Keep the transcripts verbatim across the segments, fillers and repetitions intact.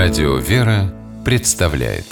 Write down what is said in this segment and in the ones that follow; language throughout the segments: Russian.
Радио «Вера» представляет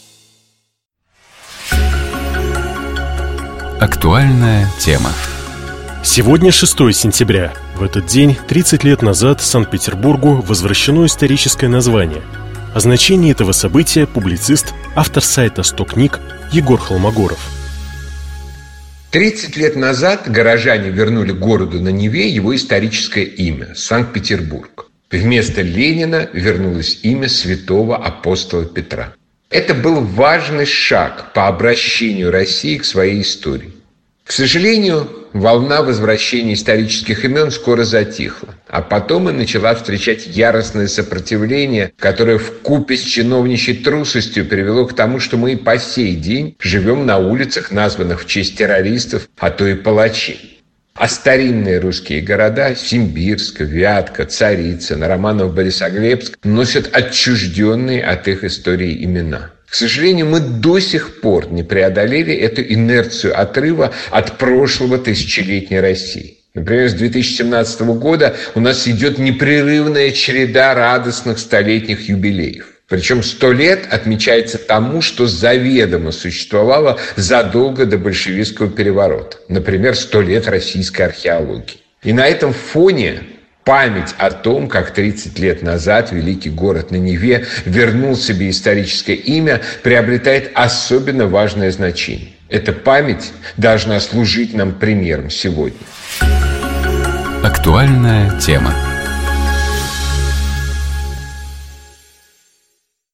актуальная тема. Сегодня шестое сентября. В этот день, тридцать лет назад, Санкт-Петербургу возвращено историческое название. О значении этого события публицист, автор сайта «сто книг» Егор Холмогоров. тридцать лет назад горожане вернули городу на Неве его историческое имя – Санкт-Петербург. Вместо Ленина вернулось имя святого апостола Петра. Это был важный шаг по обращению России к своей истории. К сожалению, волна возвращения исторических имен скоро затихла, а потом и начала встречать яростное сопротивление, которое вкупе с чиновничьей трусостью привело к тому, что мы и по сей день живем на улицах, названных в честь террористов, а то и палачей. А старинные русские города – Симбирск, Вятка, Царицын, Романов-Борисоглебск – носят отчужденные от их истории имена. К сожалению, мы до сих пор не преодолели эту инерцию отрыва от прошлого тысячелетней России. Например, с две тысячи семнадцатого года у нас идет непрерывная череда радостных столетних юбилеев. Причем сто лет отмечается тому, что заведомо существовало задолго до большевистского переворота. Например, сто лет российской археологии. И на этом фоне память о том, как тридцать лет назад великий город на Неве вернул себе историческое имя, приобретает особенно важное значение. Эта память должна служить нам примером сегодня. Актуальная тема.